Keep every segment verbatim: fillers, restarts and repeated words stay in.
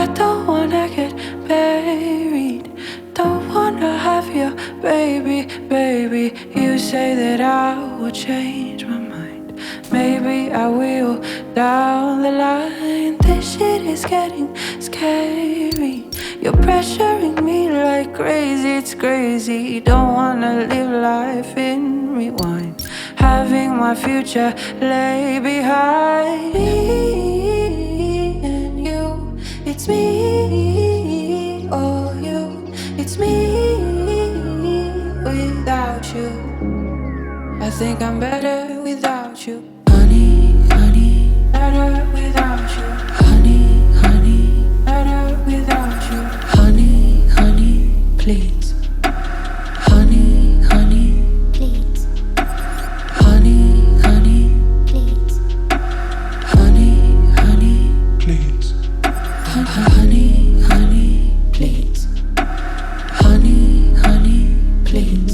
don't wanna get buried. Don't wanna have your baby, baby. You say that I will change my mind. Maybe I will down the line. This shit is getting scary. You're pressuring me like crazy, it's crazy. Don't wanna live life in rewind. Having my future lay behind me and you. It's me or you. It's me without you. I think I'm better without you. Honey, honey, better without you. Honey, honey, better without you. Honey, honey, please. Honey, honey, please. Honey, honey, please. Honey, honey, please. Honey, honey, please. Honey, honey, please.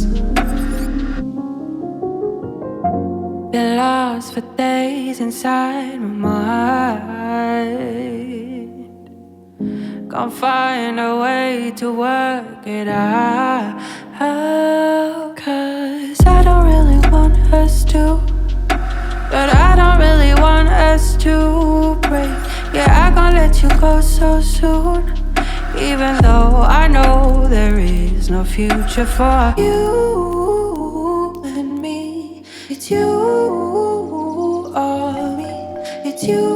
Been lost for days inside my mind. Can't find a way to work it out. Cause I don't really want us to, but I don't really want us to break. Yeah, I can't let you go so soon, even though I know there is no future for you and me. It's you or me. It's you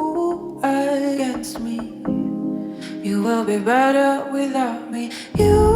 against me. You will be better without me. You